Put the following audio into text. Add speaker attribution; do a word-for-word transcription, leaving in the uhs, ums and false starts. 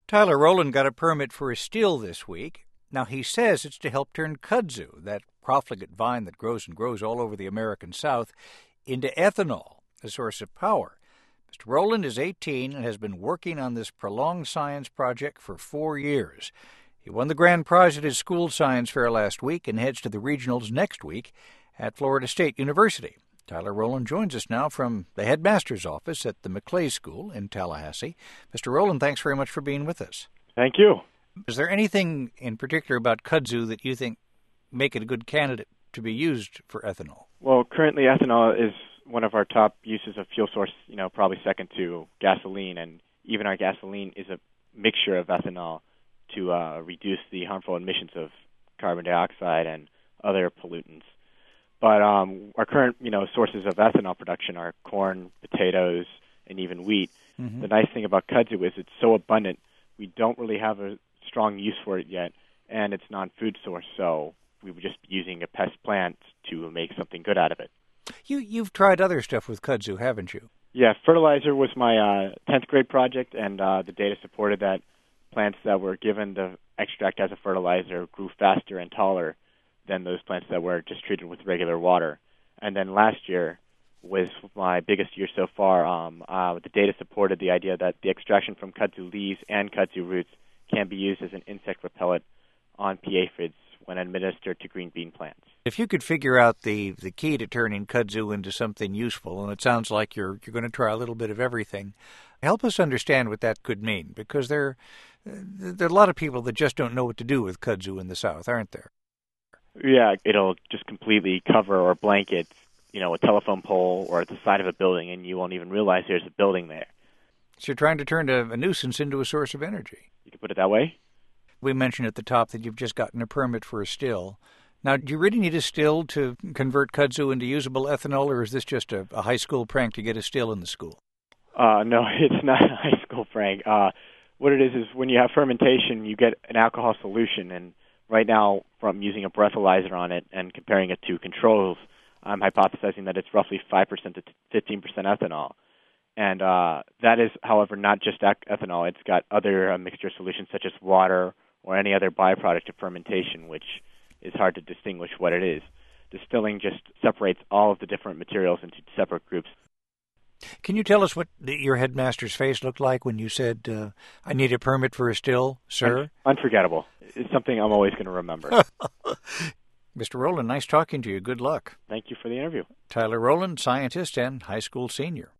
Speaker 1: Tyler Rowland got a permit for a still this week. Now, he says it's to help turn kudzu, that profligate vine that grows and grows all over the American South, into ethanol, a source of power. Mister Rowland is eighteen and has been working on this prolonged science project for four years. He won the grand prize at his school science fair last week and heads to the regionals next week at Florida State University. Tyler Rowland joins us now from the headmaster's office at the McClay School in Tallahassee. Mister Rowland, thanks very much for being with us.
Speaker 2: Thank you.
Speaker 1: Is there anything in particular about kudzu that you think make it a good candidate to be used for ethanol?
Speaker 2: Well, currently ethanol is one of our top uses of fuel source, you know, probably second to gasoline, and even our gasoline is a mixture of ethanol to uh, reduce the harmful emissions of carbon dioxide and other pollutants. But um, our current, you know, sources of ethanol production are corn, potatoes, and even wheat. Mm-hmm. The nice thing about kudzu is it's so abundant, we don't really have a strong use for it yet, and it's non-food source, so we would just be using a pest plant to make something good out of it.
Speaker 1: You, you've tried other stuff with kudzu, haven't you?
Speaker 2: Yeah, fertilizer was my uh, tenth grade project, and uh, the data supported that plants that were given the extract as a fertilizer grew faster and taller than those plants that were just treated with regular water. And then last year was my biggest year so far. Um, uh, the data supported the idea that the extraction from kudzu leaves and kudzu roots can be used as an insect repellent on pea aphids when administered to green bean plants.
Speaker 1: If you could figure out the, the key to turning kudzu into something useful, and it sounds like you're you're going to try a little bit of everything, help us understand what that could mean, because there, there are a lot of people that just don't know what to do with kudzu in the South, aren't there?
Speaker 2: Yeah, it'll just completely cover or blanket, you know, a telephone pole or at the side of a building, and you won't even realize there's a building there.
Speaker 1: So you're trying to turn a, a nuisance into a source of energy.
Speaker 2: You could put it that way.
Speaker 1: We mentioned at the top that you've just gotten a permit for a still. Now, do you really need a still to convert kudzu into usable ethanol, or is this just a, a high school prank to get a still in the school?
Speaker 2: Uh, no, it's not a high school prank. Uh, what it is is when you have fermentation, you get an alcohol solution, and right now, from using a breathalyzer on it and comparing it to controls, I'm hypothesizing that it's roughly five percent to fifteen percent ethanol. And uh, that is, however, not just ethanol. It's got other uh, mixture solutions such as water or any other byproduct of fermentation, which is hard to distinguish what it is. Distilling just separates all of the different materials into separate groups.
Speaker 1: Can you tell us what your headmaster's face looked like when you said, uh, I need a permit for a still, sir?
Speaker 2: Un- unforgettable. It's something I'm always going to remember.
Speaker 1: Mister Rowland, nice talking to you. Good luck.
Speaker 2: Thank you for the interview.
Speaker 1: Tyler Rowland, scientist and high school senior.